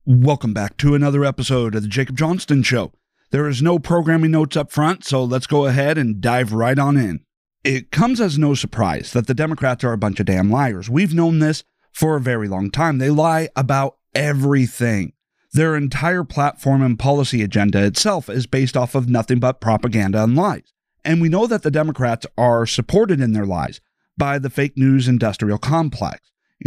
Welcome back to another episode of the Jacob Johnston Show. There is no programming notes up front, so let's go ahead and dive right on in. It comes as no surprise that the Democrats are a bunch of damn liars. We've known this for a very long time. They lie about everything. Their entire platform and policy agenda itself is based off of nothing but propaganda and lies. And we know that the Democrats are supported in their lies by the fake news industrial complex.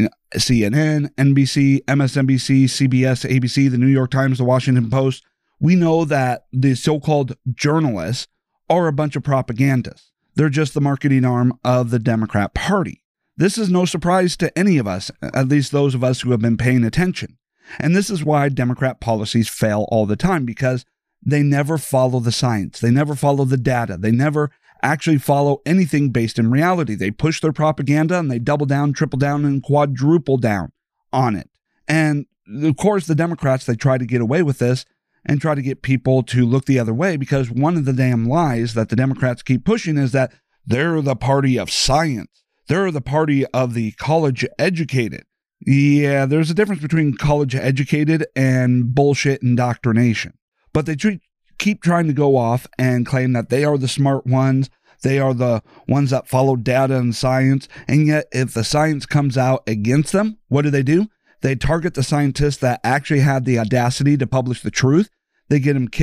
CNN, NBC, MSNBC, CBS, ABC, the New York Times, the Washington Post. We know that the so-called journalists are a bunch of propagandists. They're just the marketing arm of the Democrat Party. This is no surprise to any of us, at least those of us who have been paying attention. And this is why Democrat policies fail all the time, because they never follow the science. They never follow the data. They never actually follow anything based in reality. They push their propaganda and they double down, triple down, and quadruple down on it. And of course, the Democrats, they try to get away with this and try to get people to look the other way, because one of the damn lies that the Democrats keep pushing is that they're the party of science. They're the party of the college educated. Yeah, there's a difference between college educated and bullshit indoctrination. But they keep trying to go off and claim that they are the smart ones. They are the ones that follow data and science. And yet, if the science comes out against them, what do? They target the scientists that actually had the audacity to publish the truth. They get him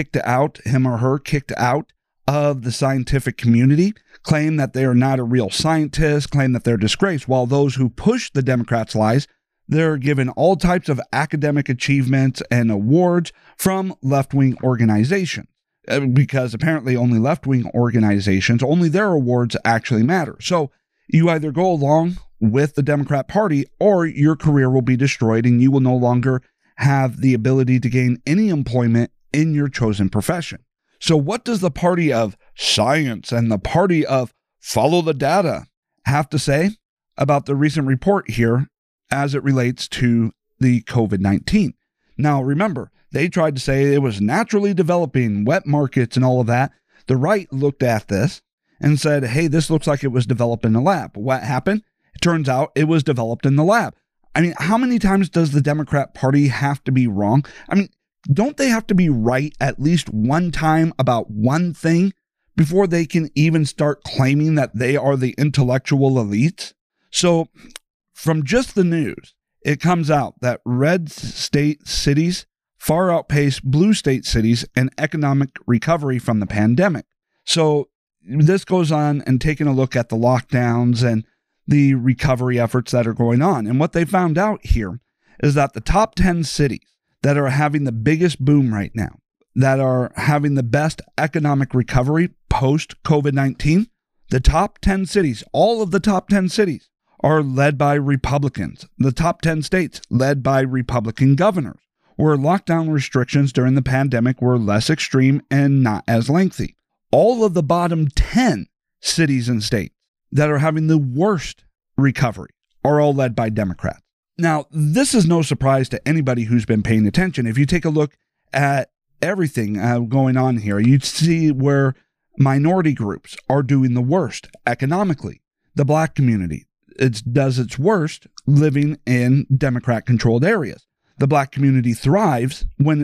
or her kicked out of the scientific community, claim that they are not a real scientist, claim that they're disgraced, while those who push the Democrats' lies, they're given all types of academic achievements and awards from left-wing organizations. Because apparently only left-wing organizations, only their awards actually matter. So you either go along with the Democrat Party or your career will be destroyed and you will no longer have the ability to gain any employment in your chosen profession. So what does the party of science and the party of follow the data have to say about the recent report here as it relates to the COVID-19? Now, remember, they tried to say it was naturally developing, wet markets and all of that. The right looked at this and said, hey, this looks like it was developed in a lab. What happened? It turns out it was developed in the lab. I mean, how many times does the Democrat Party have to be wrong? I mean, don't they have to be right at least one time about one thing before they can even start claiming that they are the intellectual elites? So from just the news, it comes out that red state cities far outpace blue state cities in economic recovery from the pandemic. So this goes on and taking a look at the lockdowns and the recovery efforts that are going on. And what they found out here is that the top 10 cities that are having the biggest boom right now, that are having the best economic recovery post-COVID-19, the top 10 cities, all of the top 10 cities are led by Republicans. The top 10 states led by Republican governors, where lockdown restrictions during the pandemic were less extreme and not as lengthy. All of the bottom 10 cities and states that are having the worst recovery are all led by Democrats. Now, this is no surprise to anybody who's been paying attention. If you take a look at everything going on here, you'd see where minority groups are doing the worst economically. The black community, it does its worst living in Democrat-controlled areas. The black community thrives when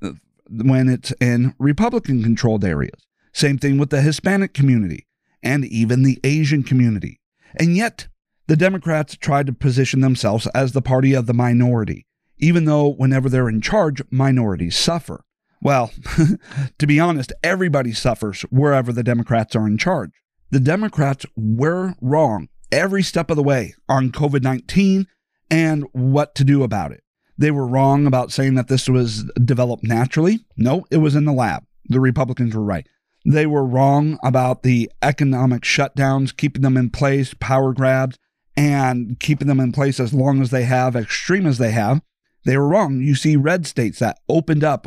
it's in Republican-controlled areas. Same thing with the Hispanic community and even the Asian community. And yet, the Democrats tried to position themselves as the party of the minority, even though whenever they're in charge, minorities suffer. Well, to be honest, everybody suffers wherever the Democrats are in charge. The Democrats were wrong every step of the way on COVID-19 and what to do about it. They were wrong about saying that this was developed naturally. No, it was in the lab. The Republicans were right. They were wrong about the economic shutdowns, keeping them in place, power grabs, and keeping them in place as long as they have, extreme as they have. They were wrong. You see red states that opened up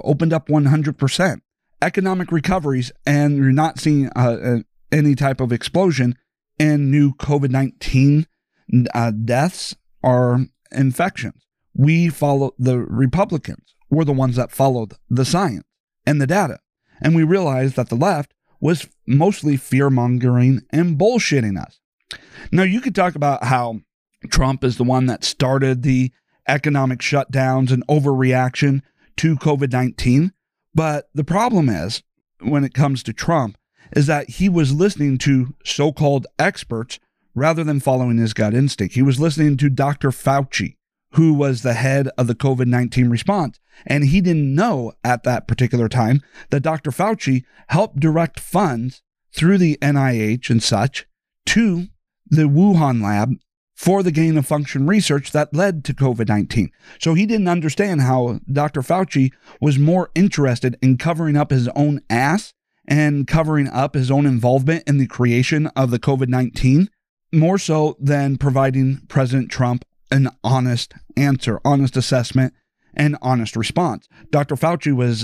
100%. Economic recoveries, and you're not seeing any type of explosion in new COVID-19 deaths or infections. We follow the Republicans were the ones that followed the science and the data. And we realized that the left was mostly fear-mongering and bullshitting us. Now, you could talk about how Trump is the one that started the economic shutdowns and overreaction to COVID-19. But the problem is, when it comes to Trump, is that he was listening to so-called experts rather than following his gut instinct. He was listening to Dr. Fauci, who was the head of the COVID-19 response. And he didn't know at that particular time that Dr. Fauci helped direct funds through the NIH and such to the Wuhan lab for the gain of function research that led to COVID-19. So he didn't understand how Dr. Fauci was more interested in covering up his own ass and covering up his own involvement in the creation of the COVID-19, more so than providing President Trump an honest answer, honest assessment, and honest response. Dr. Fauci was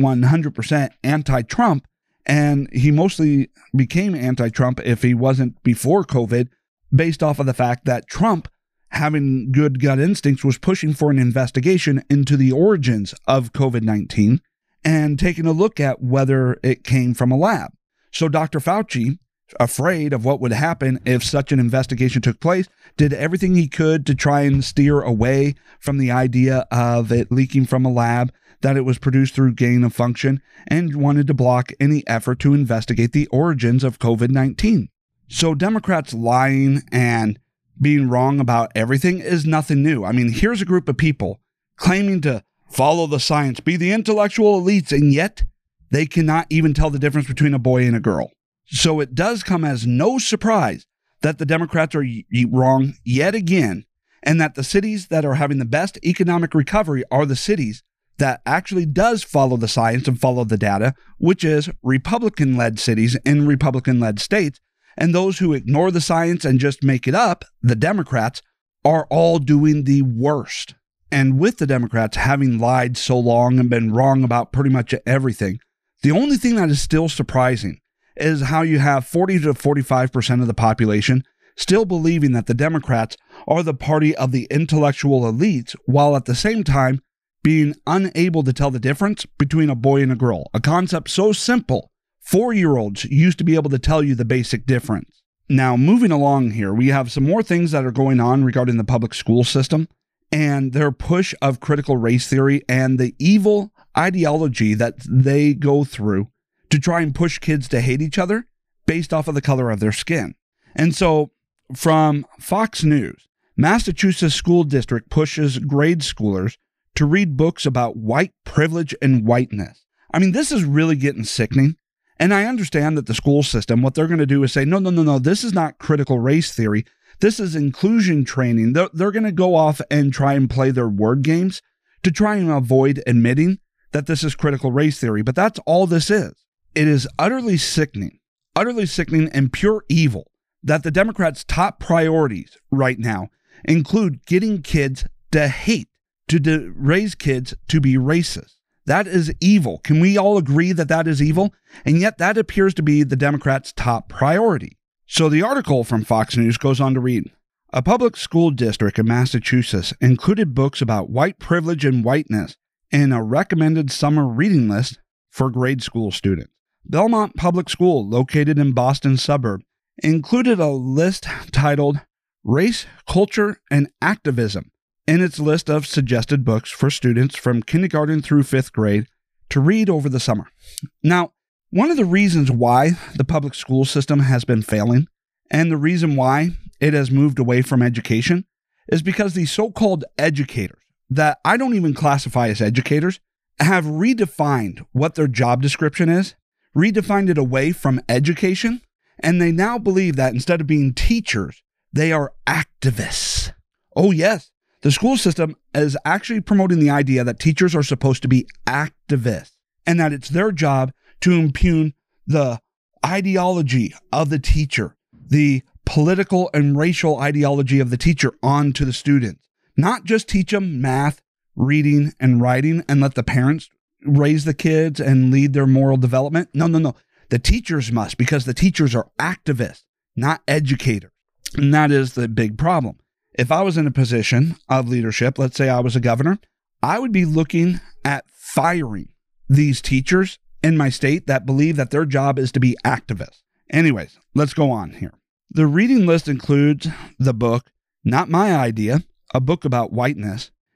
100% anti-Trump, and he mostly became anti-Trump if he wasn't before COVID, based off of the fact that Trump, having good gut instincts, was pushing for an investigation into the origins of COVID-19 and taking a look at whether it came from a lab. So Dr. Fauci, afraid of what would happen if such an investigation took place, did everything he could to try and steer away from the idea of it leaking from a lab, that it was produced through gain of function, and wanted to block any effort to investigate the origins of COVID-19. So Democrats lying and being wrong about everything is nothing new. I mean, here's a group of people claiming to follow the science, be the intellectual elites, and yet they cannot even tell the difference between a boy and a girl. So it does come as no surprise that the Democrats are wrong yet again, and that the cities that are having the best economic recovery are the cities that actually does follow the science and follow the data, which is Republican-led cities in Republican-led states. And those who ignore the science and just make it up, the Democrats, are all doing the worst. And with the Democrats having lied so long and been wrong about pretty much everything, the only thing that is still surprising is how you have 40 to 45% of the population still believing that the Democrats are the party of the intellectual elites, while at the same time being unable to tell the difference between a boy and a girl, a concept so simple 4-year-olds used to be able to tell you the basic difference. Now, moving along here, we have some more things that are going on regarding the public school system and their push of critical race theory and the evil ideology that they go through to try and push kids to hate each other based off of the color of their skin. And so, from Fox News, Massachusetts school district pushes grade schoolers to read books about white privilege and whiteness. I mean, this is really getting sickening. And I understand that the school system, what they're going to do is say, no, this is not critical race theory. This is inclusion training. They're going to go off and try and play their word games to try and avoid admitting that this is critical race theory. But that's all this is. It is utterly sickening and pure evil that the Democrats' top priorities right now include getting kids to hate, to raise kids to be racist. That is evil. Can we all agree that that is evil? And yet that appears to be the Democrats' top priority. So the article from Fox News goes on to read, a public school district in Massachusetts included books about white privilege and whiteness in a recommended summer reading list for grade school students. Belmont Public School, located in Boston suburb, included a list titled Race, Culture, and Activism in its list of suggested books for students from kindergarten through 5th grade to read over the summer. Now, one of the reasons why the public school system has been failing, and the reason why it has moved away from education, is because these so-called educators, that I don't even classify as educators, have redefined what their job description is, redefined it away from education, and they now believe that instead of being teachers, they are activists. Oh yes, the school system is actually promoting the idea that teachers are supposed to be activists and that it's their job to impugn the ideology of the teacher, the political and racial ideology of the teacher onto the students. Not just teach them math, reading, and writing and let the parents raise the kids and lead their moral development. No. The teachers must, because the teachers are activists, not educators. And that is the big problem. If I was in a position of leadership, let's say I was a governor, I would be looking at firing these teachers in my state that believe that their job is to be activists. Anyways, let's go on here. The reading list includes the book, Not My Idea, a book about whiteness,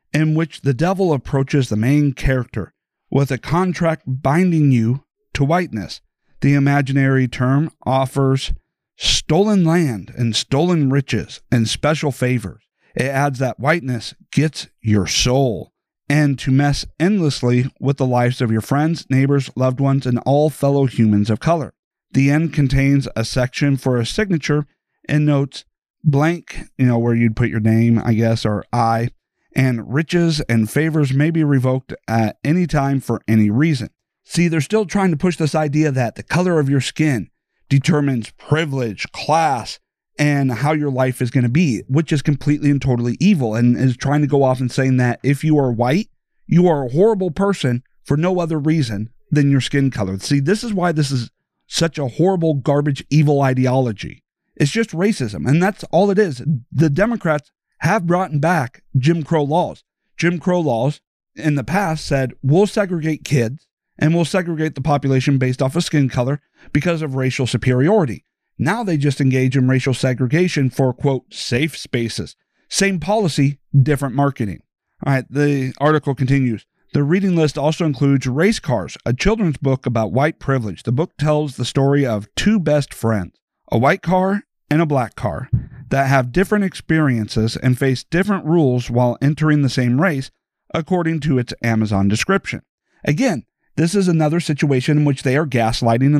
in which the devil approaches the main character with a contract binding you to whiteness. The imaginary term offers stolen land and stolen riches and special favors. It adds that whiteness gets your soul, and to mess endlessly with the lives of your friends, neighbors, loved ones, and all fellow humans of color. The end contains a section for a signature and notes blank, where you'd put your name, I guess, or I, and riches and favors may be revoked at any time for any reason. See, they're still trying to push this idea that the color of your skin determines privilege, class, and how your life is going to be, which is completely and totally evil, and is trying to go off and saying that if you are white, you are a horrible person for no other reason than your skin color. See, this is why this is such a horrible, garbage, evil ideology. It's just racism, and that's all it is. The Democrats have brought back Jim Crow laws. Jim Crow laws in the past said, we'll segregate kids and we'll segregate the population based off of skin color because of racial superiority. Now they just engage in racial segregation for, quote, safe spaces. Same policy, different marketing. All right, the article continues. The reading list also includes Race Cars, a children's book about white privilege. The book tells the story of two best friends, a white car and a black car, that have different experiences and face different rules while entering the same race, according to its Amazon description. Again, this is another situation in which they are gaslighting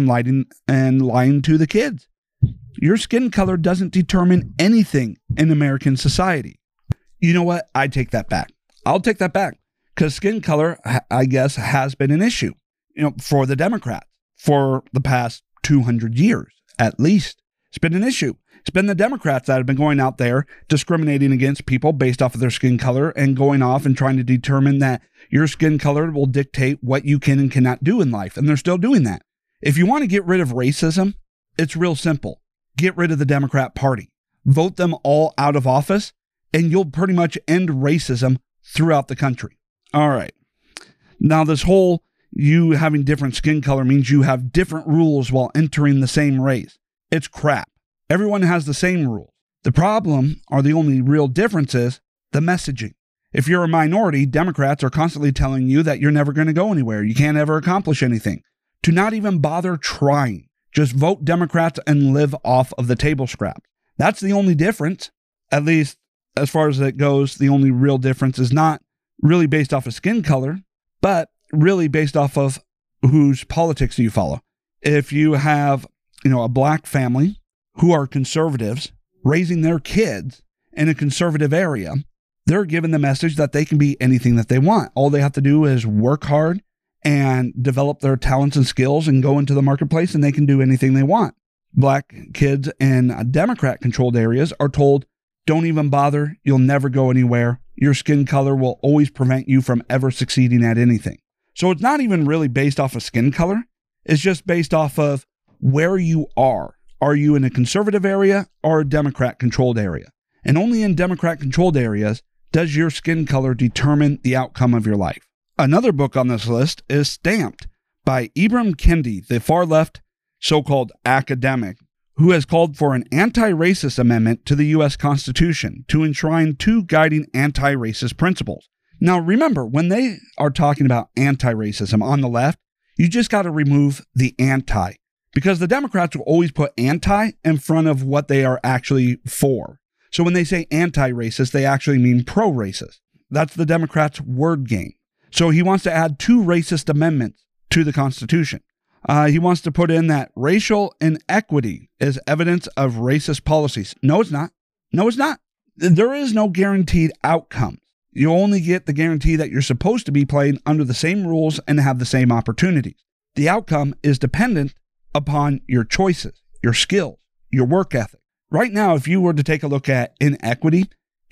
and lying to the kids. Your skin color doesn't determine anything in American society. You know what? I take that back. I'll take that back, because skin color, I guess, has been an issue, for the Democrats for the past 200 years, at least. It's been an issue. It's been the Democrats that have been going out there discriminating against people based off of their skin color and going off and trying to determine that your skin color will dictate what you can and cannot do in life. And they're still doing that. If you want to get rid of racism, it's real simple. Get rid of the Democrat Party. Vote them all out of office, and you'll pretty much end racism throughout the country. All right. Now, this whole you having different skin color means you have different rules while entering the same race. It's crap. Everyone has the same rules. The problem, or the only real difference, is the messaging. If you're a minority, Democrats are constantly telling you that you're never going to go anywhere. You can't ever accomplish anything. To not even bother trying. Just vote Democrats and live off of the table scraps. That's the only difference. At least, as far as it goes, the only real difference is not really based off of skin color, but really based off of whose politics do you follow. If you have, a black family who are conservatives raising their kids in a conservative area, they're given the message that they can be anything that they want. All they have to do is work hard and develop their talents and skills and go into the marketplace, and they can do anything they want. Black kids in Democrat-controlled areas are told, don't even bother. You'll never go anywhere. Your skin color will always prevent you from ever succeeding at anything. So it's not even really based off of skin color. It's just based off of where you are. Are you in a conservative area or a Democrat-controlled area? And only in Democrat-controlled areas does your skin color determine the outcome of your life. Another book on this list is Stamped by Ibram Kendi, the far-left so-called academic, who has called for an anti-racist amendment to the U.S. Constitution to enshrine two guiding anti-racist principles. Now, remember, when they are talking about anti-racism on the left, you just got to remove the anti, because the Democrats will always put anti in front of what they are actually for. So when they say anti-racist, they actually mean pro-racist. That's the Democrats' word game. So he wants to add two racist amendments to the Constitution. He wants to put in that racial inequity is evidence of racist policies. No, it's not. No, it's not. There is no guaranteed outcome. You only get the guarantee that you're supposed to be playing under the same rules and have the same opportunities. The outcome is dependent upon your choices, your skills, your work ethic. Right now, if you were to take a look at inequity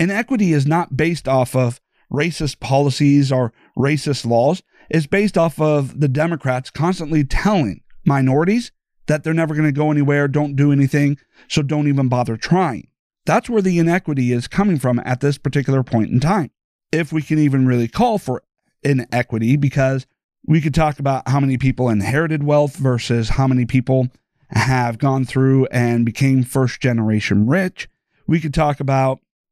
is not based off of racist policies or racist laws. It's based off of the Democrats constantly telling minorities that they're never going to go anywhere, don't do anything, so don't even bother trying. That's where the inequity is coming from at this particular point in time. If we can even really call for inequity, because we could talk about how many people inherited wealth versus how many people have gone through and became first generation rich. We could talk about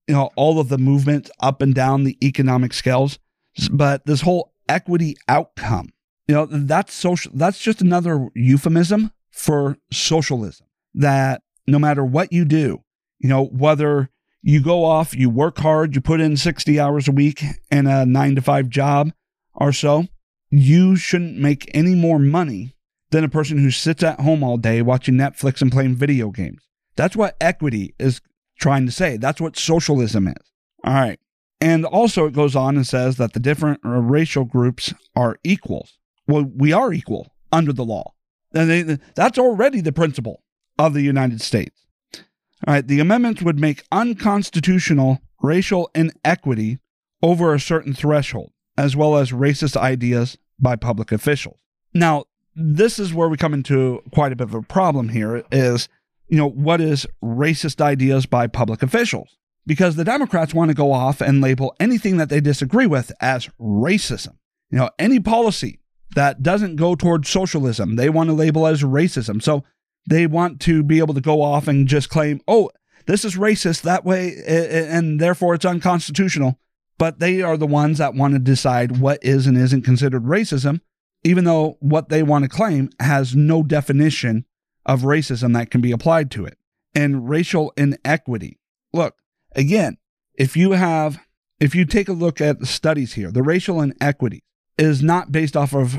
all of the movements up and down the economic scales. But this whole equity outcome, that's social. That's just another euphemism for socialism, that no matter what you do, whether you go off, you work hard, you put in 60 hours a week in a 9-to-5 job or so, you shouldn't make any more money than a person who sits at home all day watching Netflix and playing video games. That's what equity is trying to say. That's what socialism is. All right. And also it goes on and says that the different racial groups are equals. Well, we are equal under the law. And that's already the principle of the United States. All right. The amendments would make unconstitutional racial inequity over a certain threshold, as well as racist ideas by public officials. Now, this is where we come into quite a bit of a problem here is, what is racist ideas by public officials? Because the Democrats want to go off and label anything that they disagree with as racism. Any policy that doesn't go towards socialism, they want to label as racism. So they want to be able to go off and just claim, oh, this is racist that way, and therefore it's unconstitutional. But they are the ones that want to decide what is and isn't considered racism, even though what they want to claim has no definition of racism that can be applied to it. And racial inequity. Look, again, if you take a look at the studies here, the racial inequity is not based off of,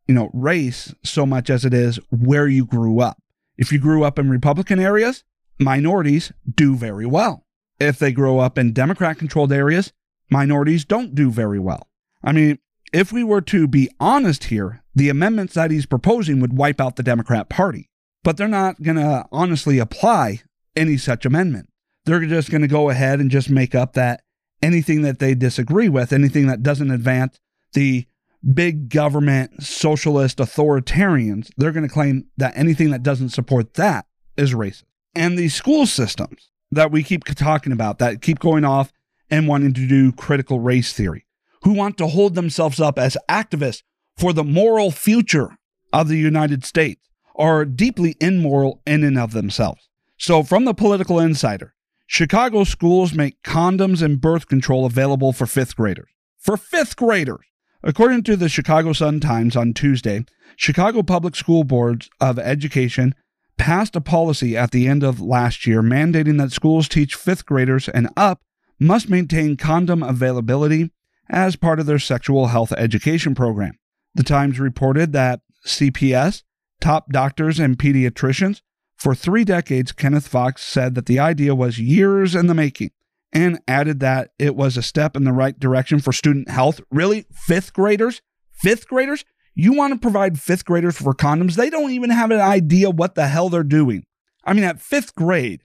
race so much as it is where you grew up. If you grew up in Republican areas, minorities do very well. If they grow up in Democrat-controlled areas, minorities don't do very well. I mean, if we were to be honest here, the amendments that he's proposing would wipe out the Democrat Party. But they're not going to honestly apply any such amendment. They're just going to go ahead and just make up that anything that they disagree with, anything that doesn't advance the big government socialist authoritarians, they're going to claim that anything that doesn't support that is racist. And the school systems that we keep talking about, that keep going off and wanting to do critical race theory, who want to hold themselves up as activists for the moral future of the United States, are deeply immoral in and of themselves. So from the Political Insider, Chicago schools make condoms and birth control available for fifth graders. For fifth graders! According to the Chicago Sun-Times on Tuesday, Chicago Public School Boards of Education passed a policy at the end of last year mandating that schools teach fifth graders and up must maintain condom availability as part of their sexual health education program. The Times reported that CPS, top doctors and pediatricians, for 3 decades, Kenneth Fox said that the idea was years in the making and added that it was a step in the right direction for student health. Really? Fifth graders? Fifth graders? You want to provide fifth graders for condoms? They don't even have an idea what the hell they're doing. I mean, at fifth grade,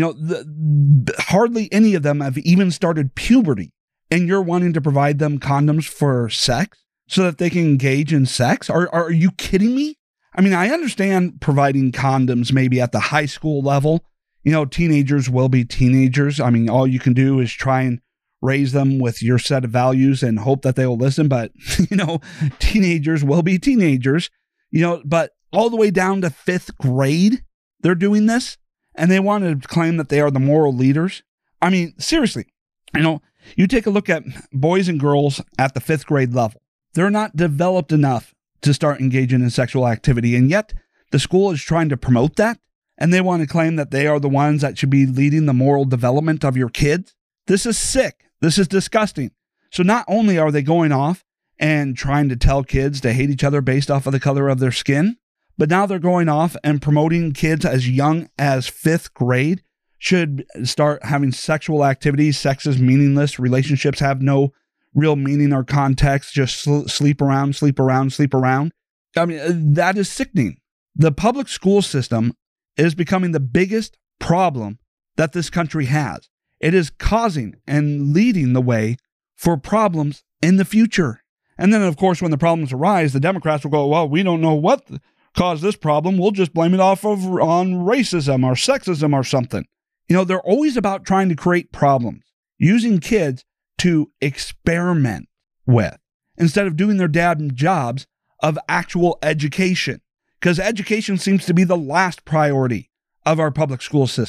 hardly any of them have even started puberty, and you're wanting to provide them condoms for sex so that they can engage in sex? Are you kidding me? I mean, I understand providing condoms maybe at the high school level. Teenagers will be teenagers. I mean, all you can do is try and raise them with your set of values and hope that they will listen. But, teenagers will be teenagers, but all the way down to fifth grade, they're doing this, and they want to claim that they are the moral leaders. I mean, seriously, you take a look at boys and girls at the fifth grade level. They're not developed enough to start engaging in sexual activity, and yet the school is trying to promote that, and they want to claim that they are the ones that should be leading the moral development of your kids. This is sick. This is disgusting. So not only are they going off and trying to tell kids to hate each other based off of the color of their skin, but now they're going off and promoting kids as young as fifth grade should start having sexual activities. Sex is meaningless. Relationships have no real meaning or context. Just sleep around. I mean, that is sickening. The public school system is becoming the biggest problem that this country has. It is causing and leading the way for problems in the future. And then, of course, when the problems arise, the Democrats will go, well, we don't know what caused this problem. We'll just blame it on racism or sexism or something. They're always about trying to create problems, using kids to experiment with, instead of doing their damn jobs of actual education. Because education seems to be the last priority of our public school system.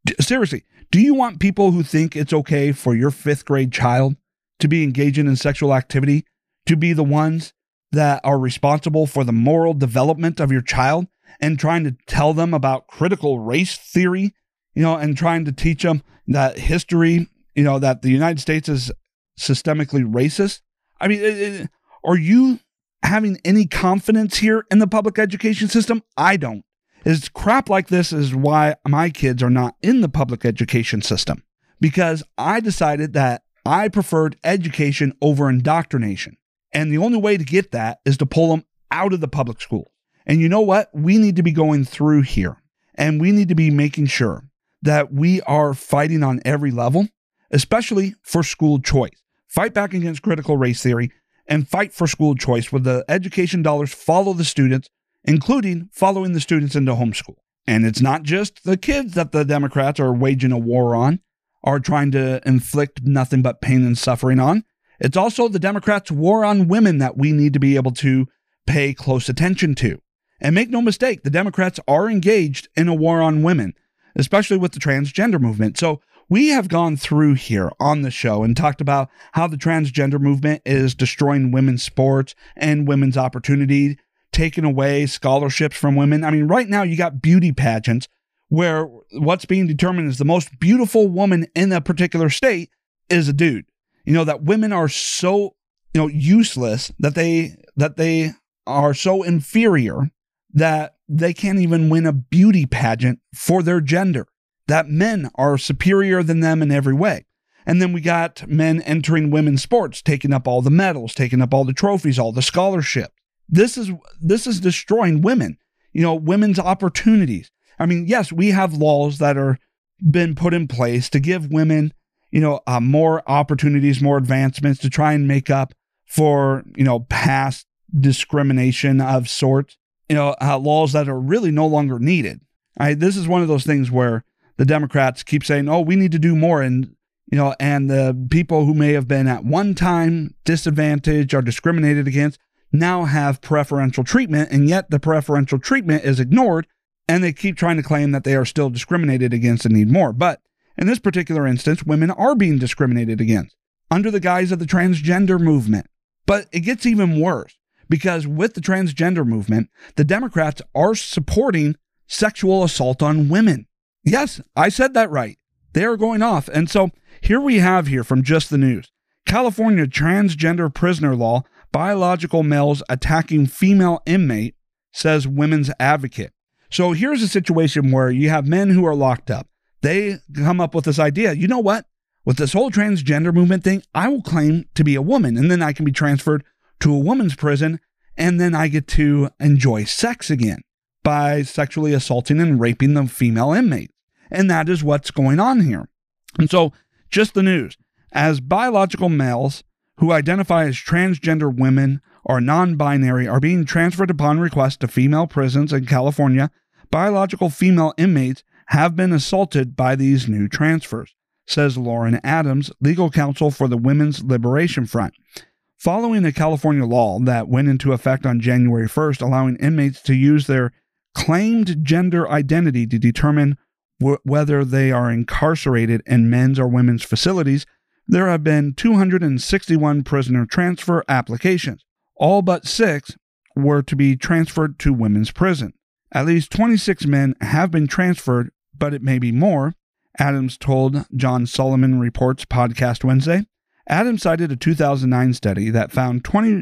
Seriously, do you want people who think it's okay for your 5th grade child to be engaging in sexual activity to be the ones that are responsible for the moral development of your child and trying to tell them about critical race theory, and trying to teach them that history, that the United States is systemically racist? I mean, are you having any confidence here in the public education system? I don't. It's crap like this is why my kids are not in the public education system, because I decided that I preferred education over indoctrination. And the only way to get that is to pull them out of the public school. And you know what? We need to be going through here, and we need to be making sure that we are fighting on every level, especially for school choice. Fight back against critical race theory and fight for school choice where the education dollars follow the students, including following the students into homeschool. And it's not just the kids that the Democrats are waging a war on, are trying to inflict nothing but pain and suffering on. It's also the Democrats' war on women that we need to be able to pay close attention to. And make no mistake, the Democrats are engaged in a war on women, especially with the transgender movement. So we have gone through here on the show and talked about how the transgender movement is destroying women's sports and women's opportunity, taking away scholarships from women. I mean, right now you got beauty pageants where what's being determined as the most beautiful woman in a particular state is a dude. That women are so, useless, that they are so inferior that they can't even win a beauty pageant for their gender, that men are superior than them in every way. And then we got men entering women's sports, taking up all the medals, taking up all the trophies, all the scholarships. This is destroying women, women's opportunities. I mean, yes, we have laws that are been put in place to give women, more opportunities, more advancements to try and make up for, past discrimination of sorts, laws that are really no longer needed. This is one of those things where the Democrats keep saying, oh, we need to do more. And, and the people who may have been at one time disadvantaged or discriminated against now have preferential treatment. And yet the preferential treatment is ignored. And they keep trying to claim that they are still discriminated against and need more. But in this particular instance, women are being discriminated against under the guise of the transgender movement. But it gets even worse, because with the transgender movement, the Democrats are supporting sexual assault on women. Yes, I said that right. They are going off. And so here we have here from Just the News, California transgender prisoner law, biological males attacking female inmate, says women's advocate. So here's a situation where you have men who are locked up. They come up with this idea, you know what? With this whole transgender movement thing, I will claim to be a woman, and then I can be transferred to a woman's prison, and then I get to enjoy sex again by sexually assaulting and raping the female inmates. And that is what's going on here. And so, Just the News, as biological males who identify as transgender women or non-binary are being transferred upon request to female prisons in California, biological female inmates have been assaulted by these new transfers, says Lauren Adams, legal counsel for the Women's Liberation Front. Following a California law that went into effect on January 1st, allowing inmates to use their claimed gender identity to determine whether they are incarcerated in men's or women's facilities, there have been 261 prisoner transfer applications. All but 6 were to be transferred to women's prison. At least 26 men have been transferred, but it may be more, Adams told John Solomon Reports podcast Wednesday. Adams cited a 2009 study that found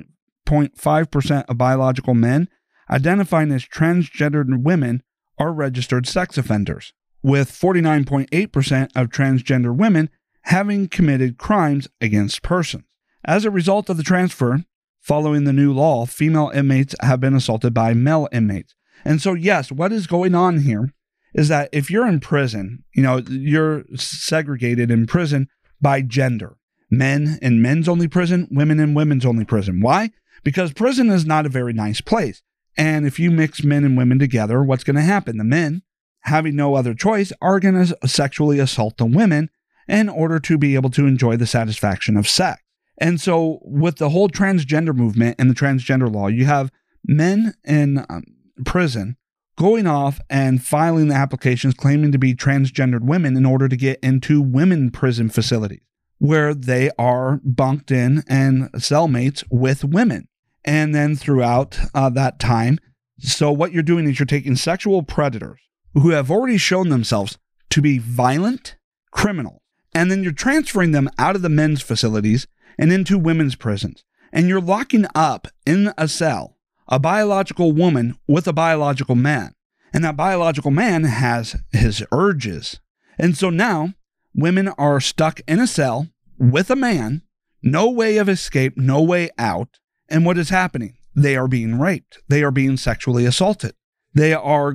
20.5% of biological men identifying as transgendered women are registered sex offenders, with 49.8% of transgender women having committed crimes against persons. As a result of the transfer, following the new law, female inmates have been assaulted by male inmates. And so, yes, what is going on here is that if you're in prison, you're segregated in prison by gender. Men in men's only prison, women in women's only prison. Why? Because prison is not a very nice place. And if you mix men and women together, what's going to happen? The men, having no other choice, are going to sexually assault the women in order to be able to enjoy the satisfaction of sex. And so with the whole transgender movement and the transgender law, you have men in prison going off and filing the applications claiming to be transgendered women in order to get into women prison facilities where they are bunked in and cellmates with women. And then throughout that time, so what you're doing is you're taking sexual predators who have already shown themselves to be violent criminals, and then you're transferring them out of the men's facilities and into women's prisons. And you're locking up in a cell a biological woman with a biological man. And that biological man has his urges. And so now women are stuck in a cell with a man, no way of escape, no way out. And what is happening? They are being raped. They are being sexually assaulted. They are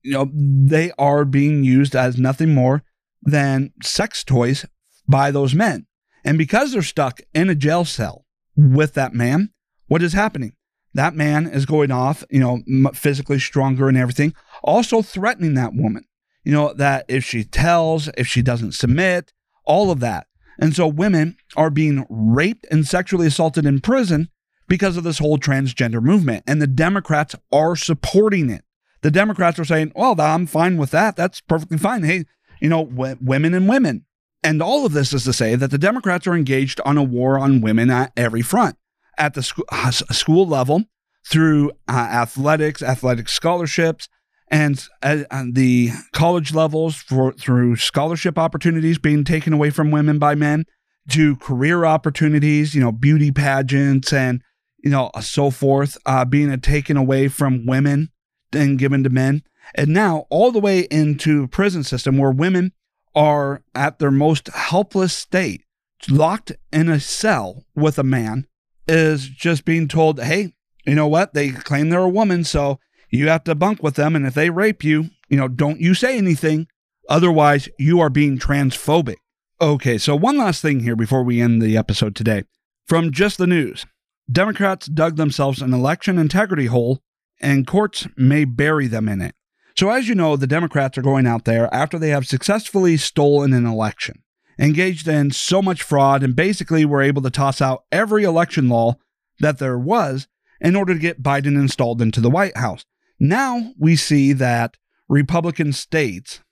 being used as nothing more than sex toys by those men. And because they're stuck in a jail cell with that man, what is happening? That man is going off, physically stronger and everything, also threatening that woman, that if she tells, if she doesn't submit, all of that. And so women are being raped and sexually assaulted in prison because of this whole transgender movement. And the Democrats are supporting it. The Democrats are saying, well, I'm fine with that. That's perfectly fine. Hey, women and women. And all of this is to say that the Democrats are engaged on a war on women at every front. At the school level, through athletics, athletic scholarships, and the college levels through scholarship opportunities being taken away from women by men, to career opportunities, beauty pageants and, so forth, being taken away from women and given to men. And now all the way into prison system where women are at their most helpless state, locked in a cell with a man, is just being told, hey, you know what? They claim they're a woman, so you have to bunk with them. And if they rape you, don't you say anything. Otherwise, you are being transphobic. Okay, so one last thing here before we end the episode today. From Just the News, Democrats dug themselves an election integrity hole, and courts may bury them in it. So as you know, the Democrats are going out there after they have successfully stolen an election, engaged in so much fraud, and basically were able to toss out every election law that there was in order to get Biden installed into the White House. Now we see that Republican states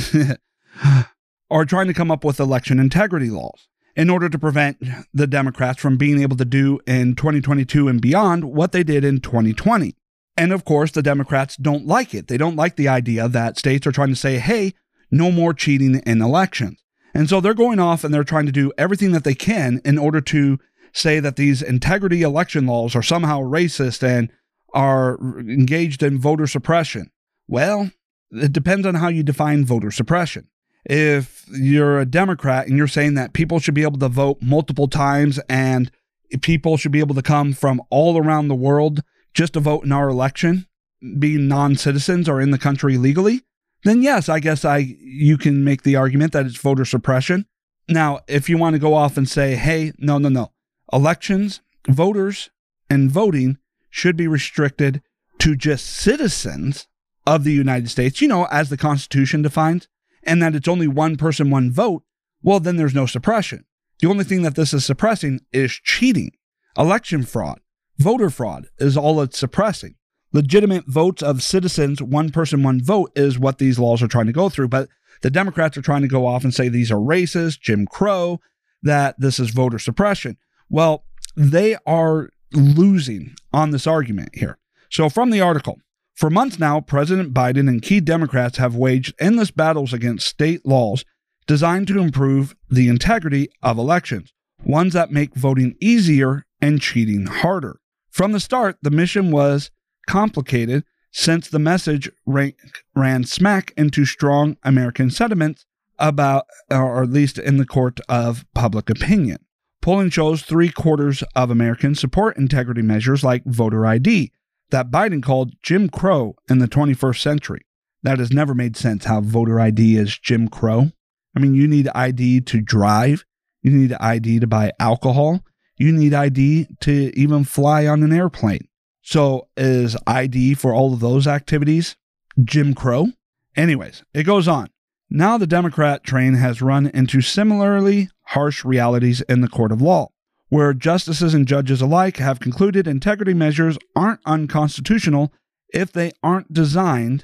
are trying to come up with election integrity laws in order to prevent the Democrats from being able to do in 2022 and beyond what they did in 2020. And of course, the Democrats don't like it. They don't like the idea that states are trying to say, hey, no more cheating in elections. And so they're going off and they're trying to do everything that they can in order to say that these integrity election laws are somehow racist and are engaged in voter suppression. Well, it depends on how you define voter suppression. If you're a Democrat and you're saying that people should be able to vote multiple times and people should be able to come from all around the world just to vote in our election, being non-citizens or in the country legally, then yes, I guess you can make the argument that it's voter suppression. Now, if you want to go off and say, hey, no. Elections, voters, and voting should be restricted to just citizens of the United States, as the Constitution defines, and that it's only one person, one vote, well, then there's no suppression. The only thing that this is suppressing is cheating. Election fraud, voter fraud is all it's suppressing. Legitimate votes of citizens, one person, one vote is what these laws are trying to go through. But the Democrats are trying to go off and say these are racist, Jim Crow, that this is voter suppression. Well, they are losing on this argument here. So from the article, for months now, President Biden and key Democrats have waged endless battles against state laws designed to improve the integrity of elections, ones that make voting easier and cheating harder. From the start, the mission was complicated since the message ran smack into strong American sentiments about, or at least in the court of public opinion. Polling shows 3/4 of Americans support integrity measures like voter ID that Biden called Jim Crow in the 21st century. That has never made sense how voter ID is Jim Crow. I mean, you need ID to drive. You need ID to buy alcohol. You need ID to even fly on an airplane. So is ID for all of those activities Jim Crow? Anyways, it goes on. Now the Democrat train has run into similarly harsh realities in the court of law, where justices and judges alike have concluded integrity measures aren't unconstitutional if they aren't designed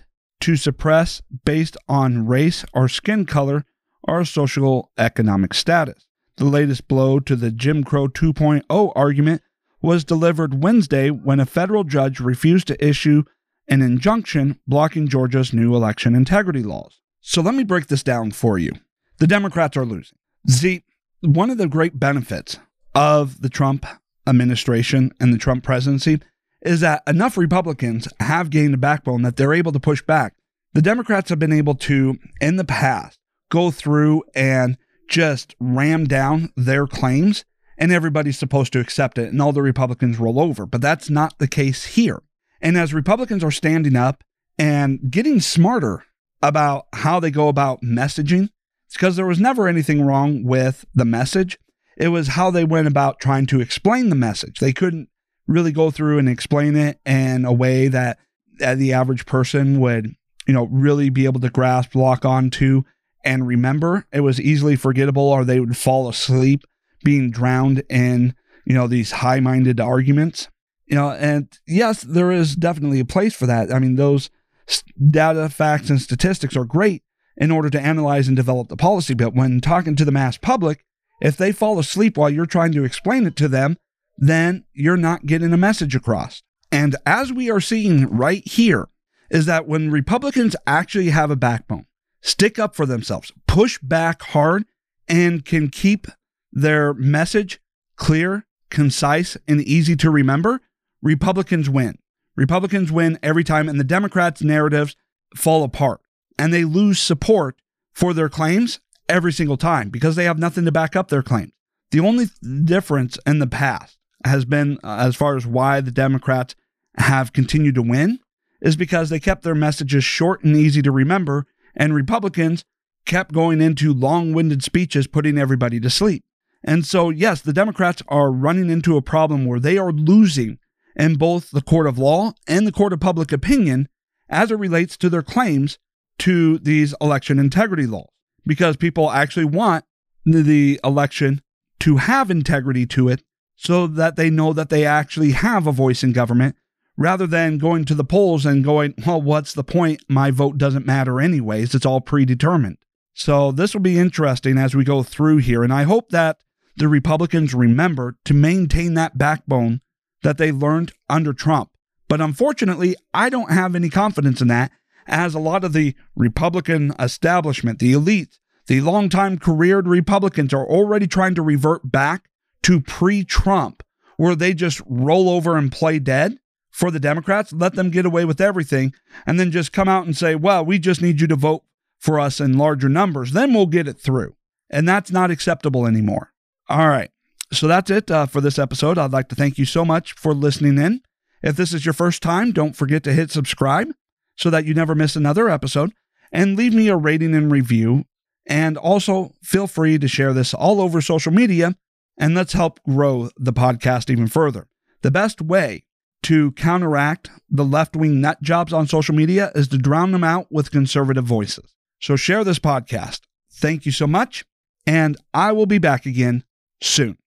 to suppress based on race or skin color or social economic status. The latest blow to the Jim Crow 2.0 argument was delivered Wednesday when a federal judge refused to issue an injunction blocking Georgia's new election integrity laws. So let me break this down for you. The Democrats are losing. See, one of the great benefits of the Trump administration and the Trump presidency is that enough Republicans have gained a backbone that they're able to push back. The Democrats have been able to, in the past, go through and just ram down their claims, and everybody's supposed to accept it, and all the Republicans roll over. But that's not the case here. And as Republicans are standing up and getting smarter about how they go about messaging, it's because there was never anything wrong with the message. It was how they went about trying to explain the message. They couldn't really go through and explain it in a way that the average person would, really be able to grasp, lock onto, and remember. It was easily forgettable, or they would fall asleep being drowned in, these high-minded arguments. And yes, there is definitely a place for that. I mean, those data, facts, and statistics are great in order to analyze and develop the policy. But when talking to the mass public, if they fall asleep while you're trying to explain it to them, then you're not getting a message across. And as we are seeing right here, is that when Republicans actually have a backbone, stick up for themselves, push back hard, and can keep their message clear, concise, and easy to remember, Republicans win. Republicans win every time, and the Democrats' narratives fall apart, and they lose support for their claims every single time because they have nothing to back up their claims. The only difference in the past has been, as far as why the Democrats have continued to win, is because they kept their messages short and easy to remember, and Republicans kept going into long-winded speeches, putting everybody to sleep. And so, yes, the Democrats are running into a problem where they are losing in both the court of law and the court of public opinion as it relates to their claims to these election integrity laws, because people actually want the election to have integrity to it so that they know that they actually have a voice in government, rather than going to the polls and going, well, what's the point? My vote doesn't matter anyways. It's all predetermined. So this will be interesting as we go through here. And I hope that the Republicans remember to maintain that backbone that they learned under Trump. But unfortunately, I don't have any confidence in that, as a lot of the Republican establishment, the elite, the longtime careered Republicans are already trying to revert back to pre-Trump, where they just roll over and play dead for the Democrats, let them get away with everything, and then just come out and say, well, we just need you to vote for us in larger numbers. Then we'll get it through. And that's not acceptable anymore. All right. So that's it for this episode. I'd like to thank you so much for listening in. If this is your first time, don't forget to hit subscribe so that you never miss another episode, and leave me a rating and review. And also feel free to share this all over social media, and let's help grow the podcast even further. The best way to counteract the left-wing nut jobs on social media is to drown them out with conservative voices. So share this podcast. Thank you so much, and I will be back again soon.